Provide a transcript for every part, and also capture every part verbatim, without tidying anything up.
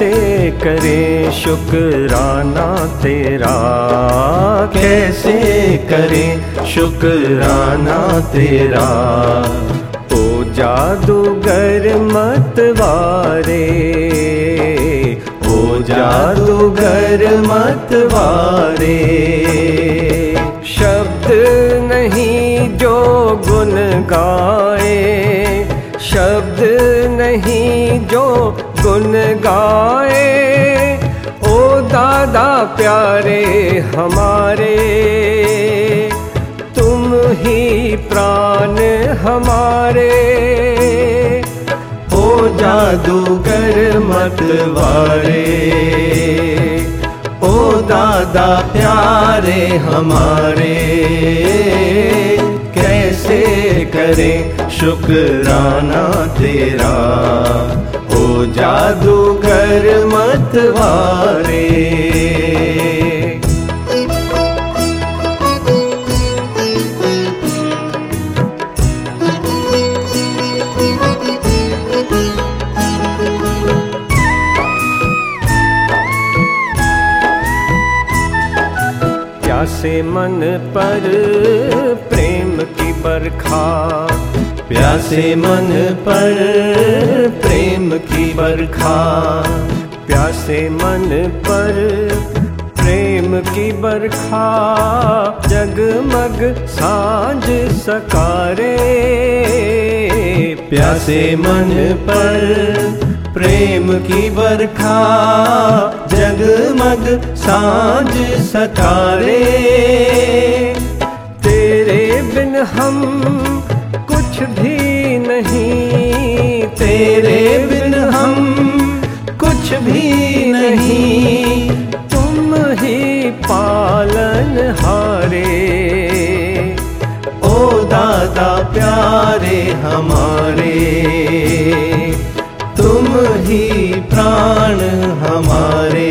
कैसे करें शुक्राना तेरा, कैसे करें शुक्राना तेरा। ओ जादूगर मतवारे, ओ जादूगर मतवारे। शब्द नहीं जो गुन गाए, शब्द नहीं जो गुन गाए। ओ दादा प्यारे हमारे, तुम ही प्राण हमारे। ओ जादूगर मतवारे, ओ दादा प्यारे हमारे। कैसे करें शुक्राना तेरा, ओ जादूगर मतवारे। प्यासे मन पर प्रेम की बरखा, प्यासे मन पर प्रेम की बरखा। प्यासे मन पर प्रेम की बरखा, जगमग साँझ सकारे। प्यासे मन पर प्रेम की बरखा, जगमग साँझ सकारे। तेरे बिन हम कुछ भी नहीं, तेरे बिन हम कुछ भी नहीं। तुम ही पालन हारे, ओ दादा प्यारे हमारे। तुम ही प्राण हमारे।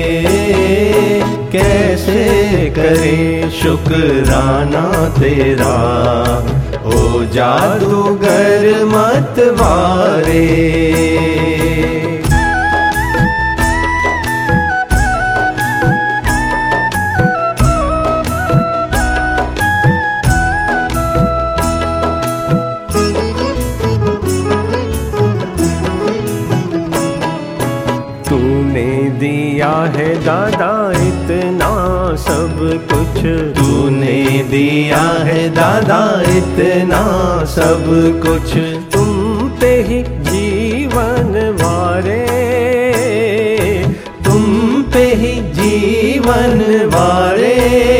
कैसे करें शुक्राना तेरा, ओ जादूगर मतवारे। तूने दिया है दादा इतना सब कुछ, तूने दिया है दादा इतना सब कुछ। तुम पे ही जीवन वारे, तुम पे ही जीवन वारे।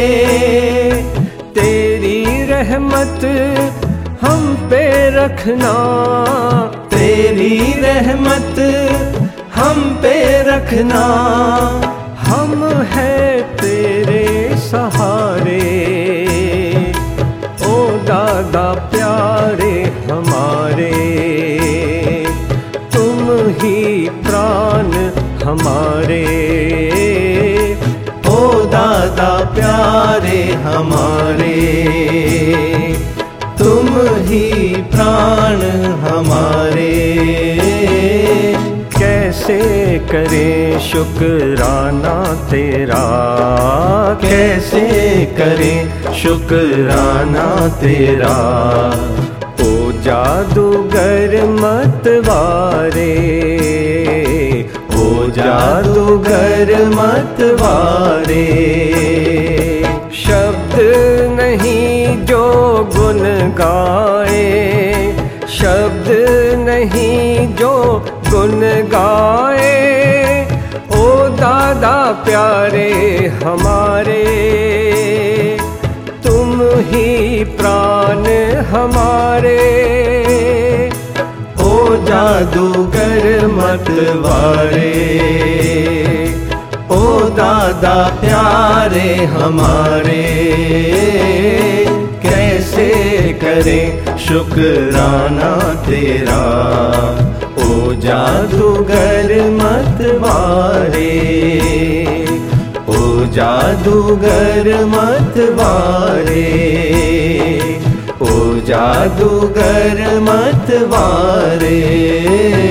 तेरी रहमत हम पे रखना, तेरी रहमत हम पे रखना। हम हैं तेरे सहारे, ओ दादा प्यारे हमारे। तुम ही प्राण हमारे, ओ दादा प्यारे हमारे। तुम ही प्राण हमारे। कैसे करें शुक्राना तेरा, कैसे करें शुक्राना तेरा। ओ जादूगर मतवारे, ओ जादूगर मतवारे। शब्द नहीं जो गुन गाए, शब्द नहीं जो गुन गाए। ओ दादा प्यारे हमारे, तुम ही प्राण हमारे। ओ जादूगर मतवारे, ओ दादा प्यारे हमारे। कैसे करें शुक्राना तेरा, ओ जादूगर मतवारे, ओ जादूगर मतवारे, ओ जादूगर मतवारे।